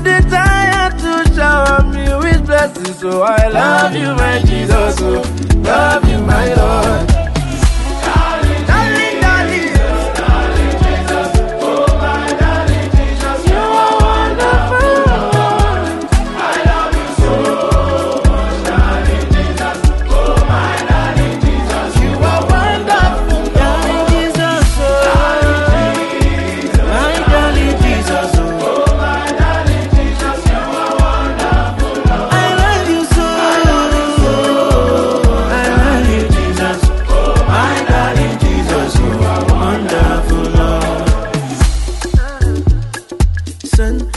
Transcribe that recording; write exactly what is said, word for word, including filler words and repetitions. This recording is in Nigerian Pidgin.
dey tired to shower me with blessings. So I love you, my Jesus. Oh, love you, my Lord. Darling, darling, darling Jesus. Oh, my darling Jesus, you are wonderful. I love you so much, darling Jesus. Oh, my darling Jesus, you are wonderful. Darling Jesus, oh, my darling Jesus, oh, my darling Jesus, you are wonderful. I love you so, I love you Jesus. Oh, my darling Jesus, you are wonderful, Lord. Son,